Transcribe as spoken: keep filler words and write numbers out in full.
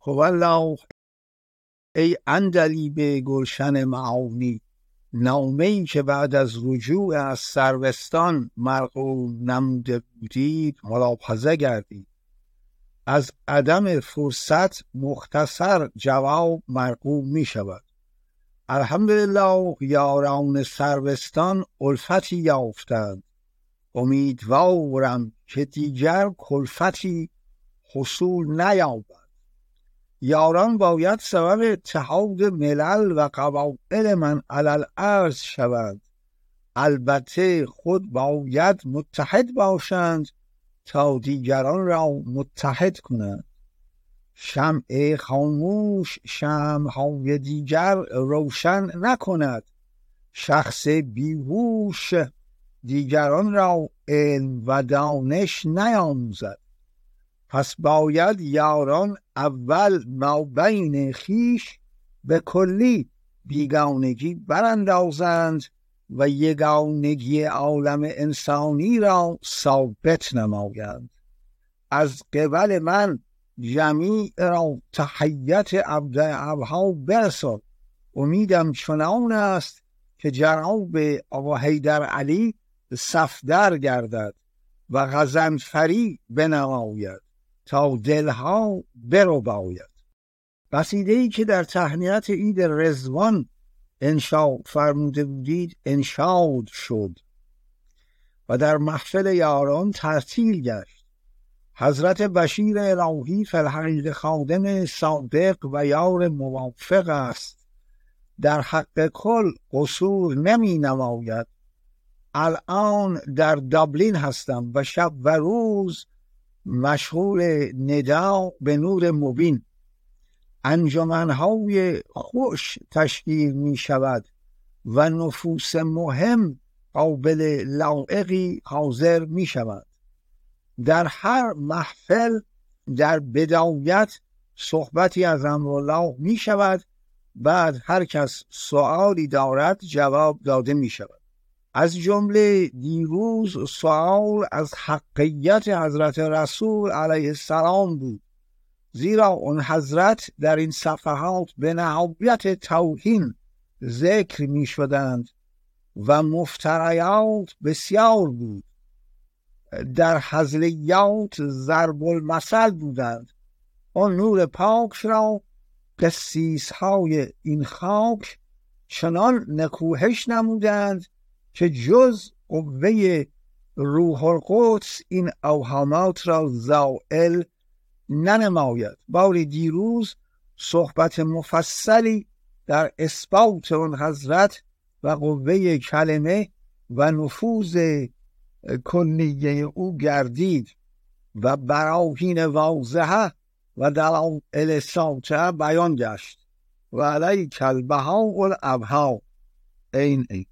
خب الله ای عندلیب گلشن معانی، نامه‌ای که بعد از رجوع از سروستان مرغوم نموده بودید ملاحظه گردید. از عدم فرصت مختصر جواب مرغوم می شود. الحمدلله یاران سروستان الفتی یافتند. امیدوارم که دیگر کلفتی حصول نیابد. یاران باید سبب اتحاد ملل و قبایل من علل ارض شوند. البته خود باید متحد باشند تا دیگران را متحد کنند. شمع خاموش شمع‌های دیگر روشن نکند. شخص بیهوش دیگران را علم و دانش نیاموزد. پس باید یاران اول مابین خویش به کلی بیگانگی براندازند و یگانگی عالم انسانی را ثابت نمایند. از قبل من جمیع را تحیت ابدعها برسد. امیدم چنان است که جناب آقا حیدر علی صفدر گردد و غضنفری بنماید تا دلها برباید. قصیده‌ای که در تهنیت عید رضوان انشاء فرموده بودید انشاد شد و در محفل یاران ترتیل گشت. حضرت بشیر الهی فی الحقیقه خادم صادق و یار موافق است. در حق کل قصور نمی نماید. الان در دابلین هستم و شب و روز مشغول ندا به نور مبین. انجمنهای خوش تشکیل می شود و نفوس مهم قابل لایقی حاضر می شود. در هر محفل در بدایت صحبتی از امرالله می شود، بعد هر کس سوالی دارد جواب داده می شود. از جمله دیروز سوال از حقیت حضرت رسول علیه السلام بود، زیرا اون حضرت در این صفحات به نهایت توهین ذکر می شدند و مفتریات بسیار بود. در هزلیات ضرب المثل بودند. آن نور پاک را قسیس های این خاک چنان نکوهش نمودند که جز قوه روح القدس این اوهامات را زائل ننماید. باری دیروز صحبت مفصلی در اثبات اون حضرت و قوه کلمه و نفوذ کلیه او گردید و براهین واضحه و دلائل ساطعه بیان گشت و علیک البهاء الابهاء. این این